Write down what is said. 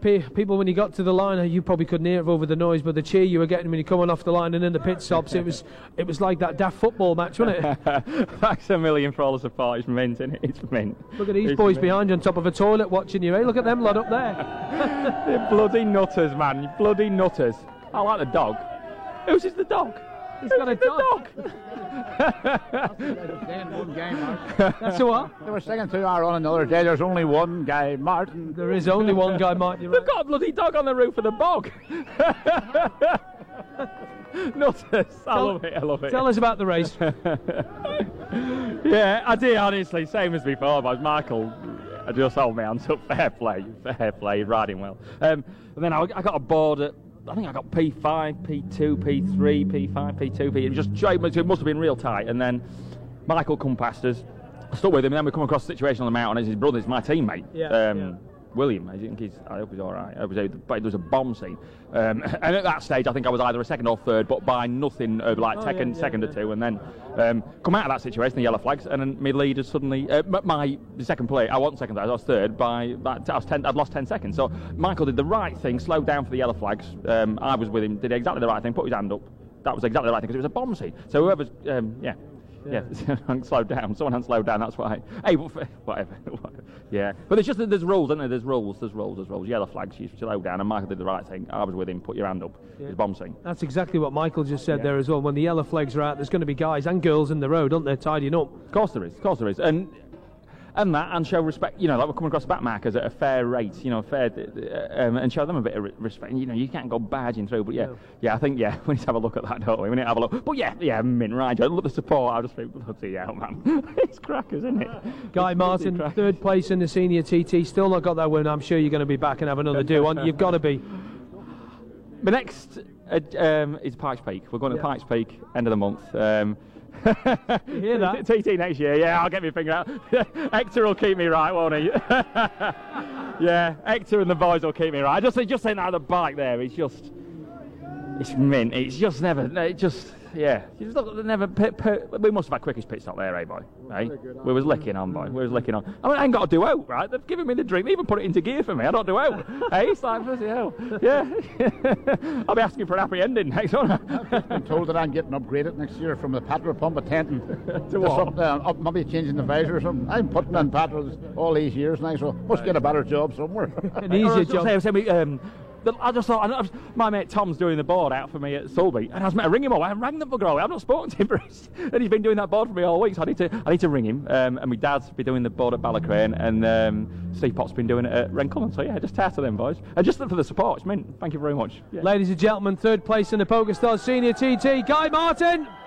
people when you got to the line, you probably couldn't hear it over the noise, but the cheer you were getting when you're coming off the line and in the pit stops, it was like that daft football match, wasn't it? Thanks a million for all the support. It's mint, isn't it? It's mint. Look at these boys behind you on top of a toilet watching you. Hey, look at them lot up there. You bloody nutters, man. You bloody nutters. I like the dog. Whose is the dog? He's got a dog. That's a what? They were singing to our on another day. There's only one Guy Martin. There is only one Guy Martin. They've got a bloody dog on the roof of the bog. Nutters. I love it. Tell us about the race. Yeah, I did, honestly. Same as before, but Michael just held my hands up. Fair play, riding well. And then I got a board at, I think I got P5, P2, P3, P5, P2, P. It was just it must have been real tight. And then Michael come past us. I stuck with him, and then we come across a situation on the mountain. It's his brother, it's my teammate. William, I hope he's all right. But it was a bomb scene. And at that stage, I think I was either a second or third, but by nothing over like second or two. And then come out of that situation, the yellow flags, and then my leader suddenly, the second plate, I wasn't second, I was third. I'd lost 10 seconds. So Michael did the right thing, slowed down for the yellow flags. I was with him, did exactly the right thing, put his hand up. That was exactly the right thing because it was a bomb scene. So whoever's, someone slowed down. Someone hadn't slowed down. That's why. Hey, whatever. Yeah, but there's rules, isn't there? There's rules. Yellow flags. You slow down, and Michael did the right thing. I was with him. Put your hand up. Yeah. It's bomb scene. That's exactly what Michael just said there as well. When the yellow flags are out, there's going to be guys and girls in the road, aren't there, tidying up? Of course there is. And show respect. You know, like we're coming across back markers at a fair rate. You know, and show them a bit of respect. You know, you can't go barging through. But I think we need to have a look at that, don't we? We need to have a look. But mint, right? I love the support. I just think bloody hell, man. It's crackers, isn't it? Guy Martin, third place in the senior TT. Still not got that win. I'm sure you're going to be back and have another do on. You've got to be. The next is Pikes Peak. We're going to Pikes Peak end of the month. You hear that? TT next year, I'll get my finger out. Hector will keep me right, won't he? Hector and the boys will keep me right. Just saying that the bike there, it's mint. It's just never, we must have had quickest pit stop there, boy? Hey? We was licking on, boy. I mean, I ain't got to do out, right? They've given me the drink. They even put it into gear for me. I don't do out. Hey, it's like, bloody hell. Yeah. I'll be asking for a happy ending next, won't I? I've been told that I'm getting upgraded next year from the petrol pump at Tenton to what? Maybe changing the visor or something. I'm putting in petrol all these years now, so must get a better job somewhere. An easier job. I just thought, my mate Tom's doing the board out for me at Sulby, and I was meant to ring him all. I haven't rang the bugger all. I've not spoken to him, and he's been doing that board for me all week. So I need to ring him. And my dad's been doing the board at Ballacrane, and Steve Potts been doing it at Rencullen. So just task to them boys, and just for the support. It's mint. Thank you very much. Ladies and gentlemen, third place in the PokerStars Senior TT, Guy Martin.